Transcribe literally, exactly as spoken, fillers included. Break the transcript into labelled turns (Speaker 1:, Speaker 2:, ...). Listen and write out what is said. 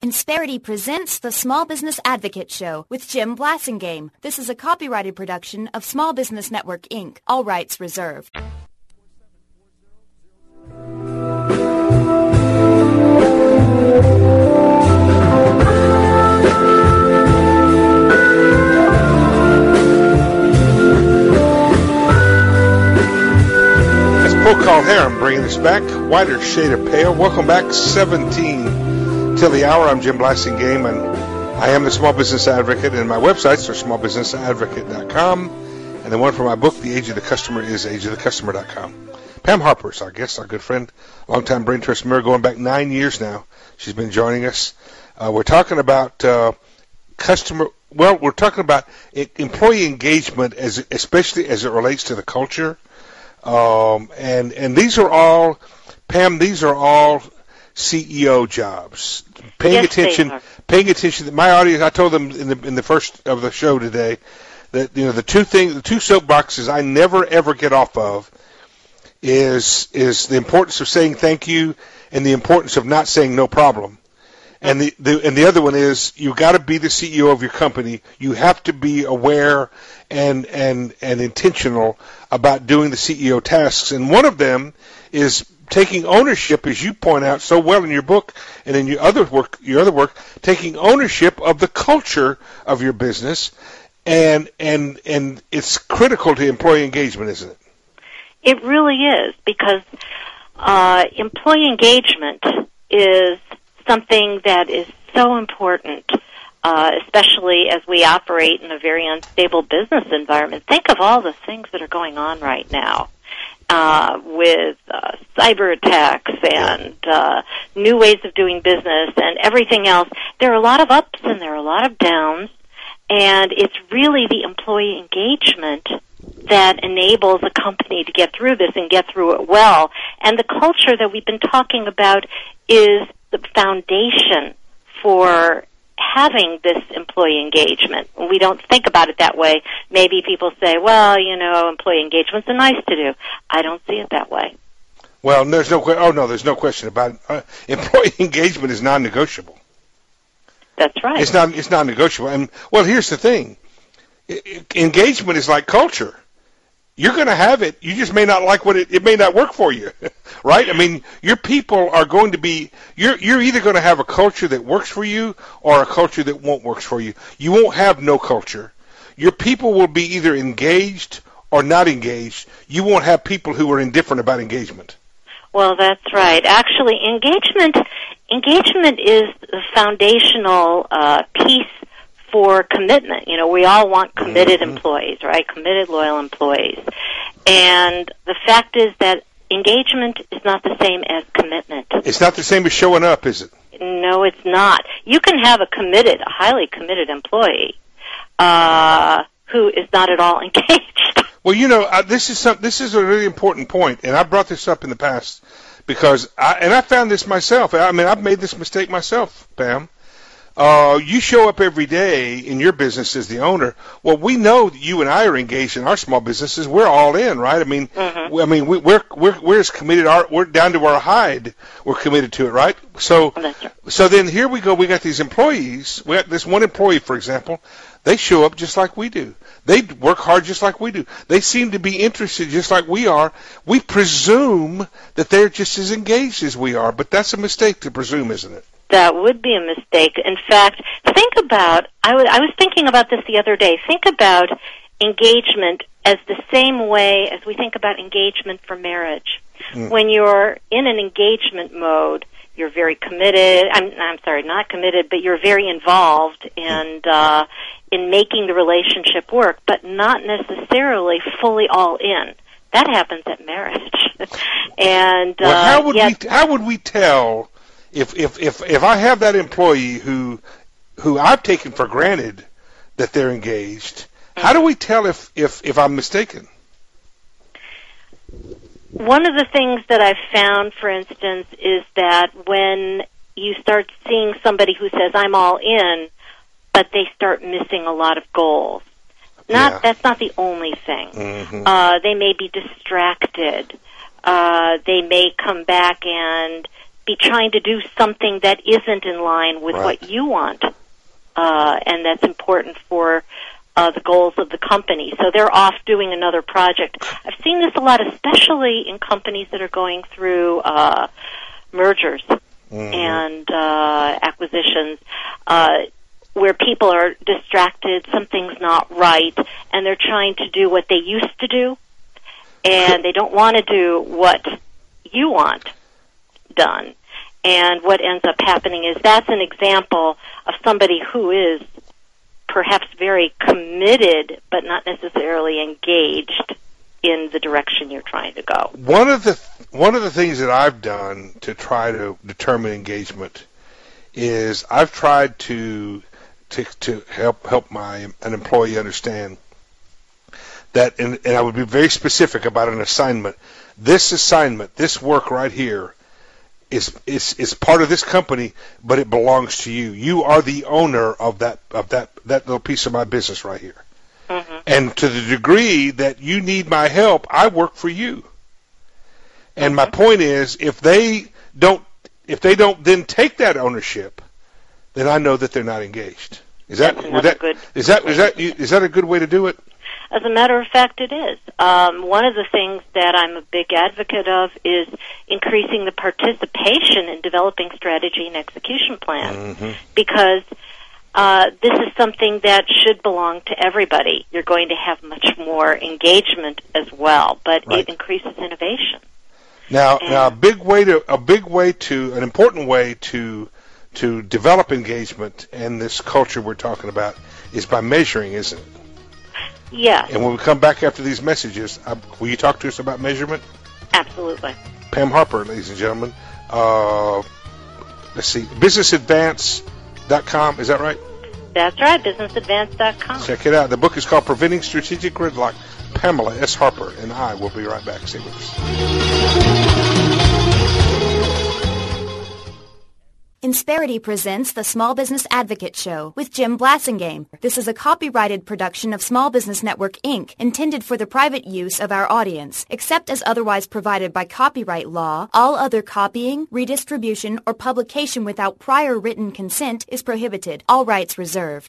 Speaker 1: Insperity presents the Small Business Advocate Show with Jim Blasingame. This is a copyrighted production of Small Business Network, Incorporated. All rights reserved.
Speaker 2: Full call hair, I'm bringing this back. Whiter shade of pale. Welcome back, seventeen till the hour. I'm Jim Blasingame, and I am the Small Business Advocate, and my websites are small business advocate dot com, and the one for my book, The Age of the Customer, is age of the customer dot com. Pam Harper is our guest, our good friend, longtime Brain Trust Mirror, going back nine years now. She's been joining us. Uh, we're talking about uh, customer, well, we're talking about employee engagement, as especially as it relates to the culture. Um, and, and these are all, Pam, these are all C E O jobs. Paying
Speaker 3: yes,
Speaker 2: attention, paying attention to my audience. I told them in the, in the first of the show today that, you know, the two things, the two soapboxes I never ever get off of is, is the importance of saying thank you and the importance of not saying no problem. And the, the and the other one is you got to be the C E O of your company. You have to be aware and and and intentional about doing the C E O tasks. And one of them is taking ownership, as you point out so well in your book and in your other work, your other work, taking ownership of the culture of your business. And and and it's critical to employee engagement, isn't it?
Speaker 3: It really is, because uh, employee engagement is something that is so important, uh, especially as we operate in a very unstable business environment. Think of all the things that are going on right now uh, with uh, cyber attacks and uh, new ways of doing business and everything else. There are a lot of ups and there are a lot of downs, and it's really the employee engagement that enables a company to get through this and get through it well. And the culture that we've been talking about is the foundation for having this employee engagement. We don't think about it that way. Maybe people say, well, you know, employee engagement's nice to do. I don't see it that way.
Speaker 2: Well, there's no oh no, there's no question about it. Uh, employee engagement is non-negotiable.
Speaker 3: That's right.
Speaker 2: It's not it's non-negotiable. And well, here's the thing: I, I, engagement is like culture. You're going to have it. You just may not like what it, it may not work for you, right? I mean, your people are going to be, you're, you're either going to have a culture that works for you or a culture that won't work for you. You won't have no culture. Your people will be either engaged or not engaged. You won't have people who are indifferent about engagement.
Speaker 3: Well, that's right. Actually, engagement, engagement is the foundational uh, piece for commitment. You know, we all want committed mm-hmm. employees, right? Committed, loyal employees. And the fact is that engagement is not the same as commitment.
Speaker 2: It's not the same as showing up, is it?
Speaker 3: No, it's not. You can have a committed, a highly committed employee uh, who is not at all engaged.
Speaker 2: Well, you know, uh, this is some, this is a really important point, and I brought this up in the past because, I, and I found this myself. I mean, I've made this mistake myself, Pam. Uh, you show up every day in your business as the owner. Well, we know that you and I are engaged in our small businesses. We're all in, right? I mean, mm-hmm. we, I mean, we, we're we're we're as committed. Our, we're down to our hide. We're committed to it, right? So, right. so then here we go. We got these employees. We got this one employee, for example. They show up just like we do. They work hard just like we do. They seem to be interested just like we are. We presume that they're just as engaged as we are, but that's a mistake to presume, isn't it?
Speaker 3: That would be a mistake. In fact, think about, I, w- I was thinking about this the other day, think about engagement as the same way as we think about engagement for marriage. Mm. When you're in an engagement mode, you're very committed, I'm, I'm sorry, not committed, but you're very involved in, uh, in making the relationship work, but not necessarily fully all in. That happens at marriage. and
Speaker 2: well,
Speaker 3: uh,
Speaker 2: how would
Speaker 3: yet,
Speaker 2: we how would we tell if if if if I have that employee who who I've taken for granted that they're engaged? Mm-hmm. How do we tell if if if I'm mistaken?
Speaker 3: One of the things that I've found, for instance, is that when you start seeing somebody who says, I'm all in, but they start missing a lot of goals. Not yeah. That's not the only thing. Mm-hmm. Uh, they may be distracted. Uh, they may come back and be trying to do something that isn't in line with
Speaker 2: right.
Speaker 3: what you want, uh, and that's important for uh, the goals of the company. So they're off doing another project. I've seen this a lot, especially in companies that are going through uh, mergers mm-hmm. and uh, acquisitions, uh, where people are distracted, something's not right, and they're trying to do what they used to do, and they don't want to do what you want done. And what ends up happening is that's an example of somebody who is perhaps very committed but not necessarily engaged in the direction you're trying to go.
Speaker 2: One of the one of the things that I've done to try to determine engagement is I've tried to to, to help help my an employee understand that, and, and I would be very specific about an assignment. This assignment, this work right here, is is is part of this company, but it belongs to you. You are the owner of that of that that little piece of my business right here. Mm-hmm. And to the degree that you need my help, I work for you. And mm-hmm. my point is, if they don't if they don't then take that ownership, then I know that they're not engaged. Is that, would that
Speaker 3: good
Speaker 2: is that is that is that a good way to do it?
Speaker 3: As a matter of fact, it is. Um, one of the things that I'm a big advocate of is increasing the participation in developing strategy and execution plans, mm-hmm. because uh, this is something that should belong to everybody. You're going to have much more engagement as well, but right. it increases innovation.
Speaker 2: Now,
Speaker 3: and
Speaker 2: now, a big way to a big way to an important way to to develop engagement and this culture we're talking about is by measuring, isn't it?
Speaker 3: Yes.
Speaker 2: And when we come back after these messages, uh, will you talk to us about measurement?
Speaker 3: Absolutely.
Speaker 2: Pam Harper, ladies and gentlemen. Uh, let's see, business advance dot com, is that right?
Speaker 3: That's right, business advance dot com.
Speaker 2: Check it out. The book is called Preventing Strategic Gridlock. Pamela S. Harper and I will be right back. Stay with us.
Speaker 1: Insperity presents the Small Business Advocate Show with Jim Blasingame. This is a copyrighted production of Small Business Network, Incorporated, intended for the private use of our audience. Except as otherwise provided by copyright law, all other copying, redistribution, or publication without prior written consent is prohibited. All rights reserved.